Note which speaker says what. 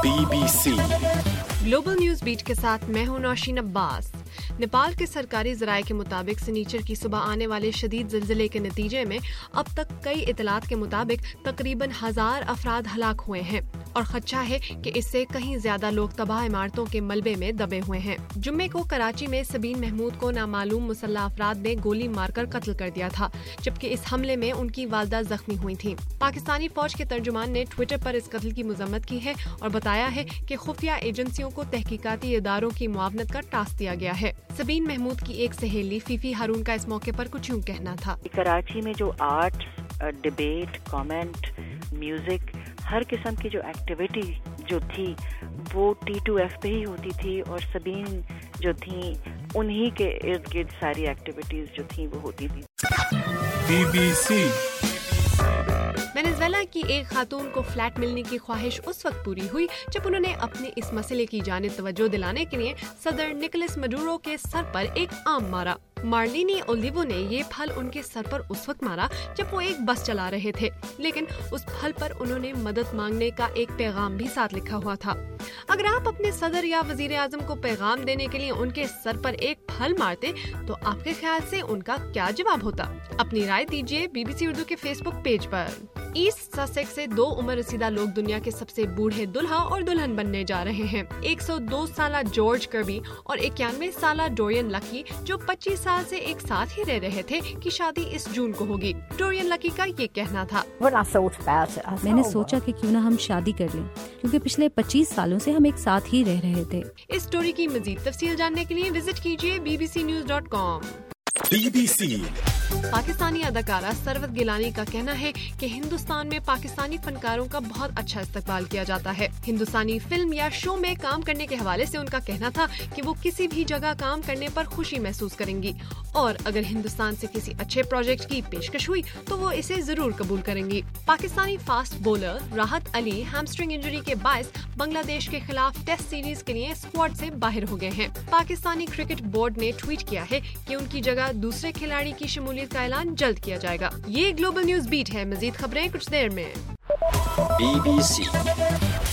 Speaker 1: BBC
Speaker 2: global news beat के साथ मैं हूं नौशीन अब्बास। नेपाल के सरकारी ज़राए के मुताबिक शनिचर की सुबह आने वाले शदीद ज़िलज़िले के नतीजे में अब तक कई इतलात के मुताबिक तकरीबन 1000 अफराद हलाक हुए हैं और खदशा है कि इससे कहीं ज्यादा लोग तबाह इमारतों के मलबे में दबे हुए हैं। जुम्मे को कराची में सबीन महमूद को नामालूम मुसल्लह अफराद ने गोली मारकर कत्ल कर दिया था, जबकि इस हमले में उनकी वालदा जख्मी हुई थी। पाकिस्तानी फौज के तर्जुमान ने ट्विटर पर इस कत्ल की मजम्मत की है और बताया है कि खुफिया एजेंसियों को तहकीकाती इदारों की मुआवनत का टास्क दिया गया है। सबीन महमूद की एक सहेली फीफी हारून का इस मौके पर कुछ यूं कहना था।
Speaker 3: कराची में जो आर्ट, डिबेट, कमेंट, म्यूजिक, हर किस्म की जो एक्टिविटी जो थी वो T2F पे ही होती थी और सबीन जो थी उन्हीं के इर्द गिर्द सारी एक्टिविटीज जो थी वो होती थी।
Speaker 1: BBC
Speaker 2: वेनेज़ुएला की एक खातून को फ्लैट मिलने की ख्वाहिश उस वक्त पूरी हुई जब उन्होंने अपने इस मसले की जानिब तवज्जो दिलाने के लिए सदर निकोलस मडूरो के सर पर एक आम मारा। मार्लिनी ओलिवो ने ये फल उनके सर पर उस वक्त मारा जब वो एक बस चला रहे थे, लेकिन उस फल पर उन्होंने मदद मांगने का एक पैगाम भी साथ लिखा हुआ था। अगर आप अपने सदर या वजीर आजम को पैगाम देने के लिए उनके सर पर एक फल मारते तो आपके ख्याल से उनका क्या जवाब होता? अपनी राय दीजिए BBC उर्दू के फेसबुक पेज पर। ईस्ट ससेक्स से 2 उम्र रसीदा लोग दुनिया के सबसे बूढ़े दुल्हा और दुल्हन बनने जा रहे हैं। 102 साला जॉर्ज कर्बी और 91 साला डोरियन लकी, जो 25 साल से एक साथ ही रह रहे थे, की शादी इस जून को होगी। डोरियन लकी का ये कहना था,
Speaker 4: मैंने सोचा कि क्यों ना हम शादी कर लें, क्योंकि पिछले 25 सालों से हम एक साथ ही रह रहे थे।
Speaker 2: इस स्टोरी की मजीद तफसील जानने के लिए विजिट कीजिए bbcnews.com।
Speaker 1: BBC
Speaker 2: पाकिस्तानी अदाकारा सरवत गिलानी का कहना है कि हिंदुस्तान में पाकिस्तानी फनकारों का बहुत अच्छा इस्तकबाल किया जाता है। हिंदुस्तानी फिल्म या शो में काम करने के हवाले से उनका कहना था कि वो किसी भी जगह काम करने पर खुशी महसूस करेंगी और अगर हिंदुस्तान से किसी अच्छे प्रोजेक्ट की पेशकश हुई तो वो इसे जरूर कबूल करेंगी। पाकिस्तानी फास्ट बॉलर राहत अली हैमस्ट्रिंग इंजरी के बायस बांग्लादेश के खिलाफ टेस्ट सीरीज के लिए स्क्वाड से बाहर हो गए हैं। पाकिस्तानी क्रिकेट बोर्ड ने ट्वीट किया है कि उनकी जगह दूसरे खिलाड़ी की शमूलियत का ऐलान जल्द किया जाएगा। ये ग्लोबल न्यूज बीट है। मजीद खबरें कुछ देर में।
Speaker 1: BBC